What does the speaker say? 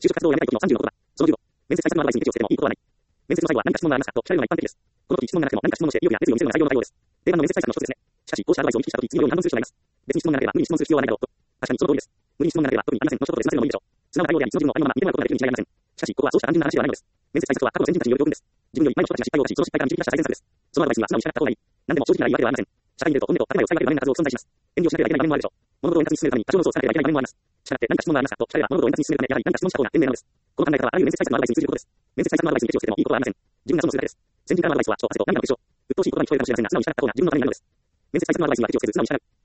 就職活動をやめたい時の36度だ。その15、面接対策のアドバイスにケチをつけてもいいことはない。面接の最後は何か質問がありますかと聞かれるのが一般的です。この時質問がなくても何か質問をして意欲や熱意を見せるのが採用の対応です。定番の面接対策の一つですね。しかし、こうしたアドバイスを見聞きした時、次のように反論する人がいます。別に質問がなければ無理に質問する必要はないだろうと。確かにその通りです。無理に質問がなければ特にありません。の一言で済ませるのもいいでしょう。素直な対応であり、その自分のありのまま見てもらうことができるに違いありません。しかし、ここはそうした単純な話ではないのです。面接対策は過去の先人たちによる教訓です。自分より前の人たちが失敗を犯し、その失敗から導き出した最善策です。そのアドバイスには素直に従った方がいい。何でも正直ならいいわけではありません。社会に出ると本音と建前を使い分ける場面が数多く存在します。遠慮しなければいけない場面もあるでしょう。物事を円滑に進めるために多少の嘘をつかなければいけない場面もあります。したがって何か質問がありますかと聞かれれば物事を円滑に進めるためやはり何か質問した方が賢明なのです。この考え方はあらゆる面接対策のアドバイスに通じることです。面接対策のアドバイスにケチをつけてもいいことはありません。自分が損をするだけです。先人からのアドバイスはちょっと汗と涙のでしょう。鬱陶しい言葉に聞こえるかもしれませんが、素直に従った方が自分のためになるのです。面接対策のアドバイスにはケチをつけず素直に従う。